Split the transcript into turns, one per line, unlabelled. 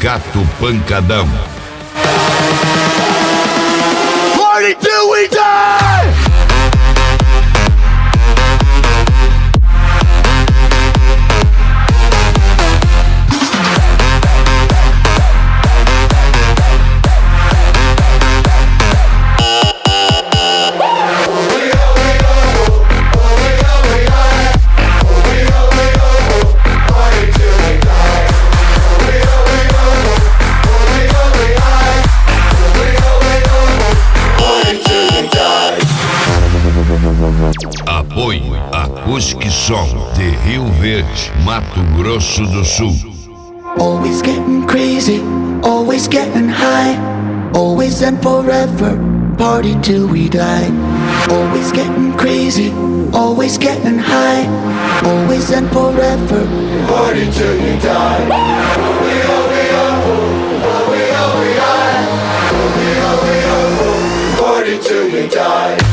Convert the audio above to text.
Sindicato Pancadão.
Party till we die!
Apoio Acústica Som de Rio Verde, Mato Grosso do Sul.
Always getting crazy, always getting high, always and forever, party till we die. Always getting crazy, always getting high, always and forever, party till we die. Party till we die.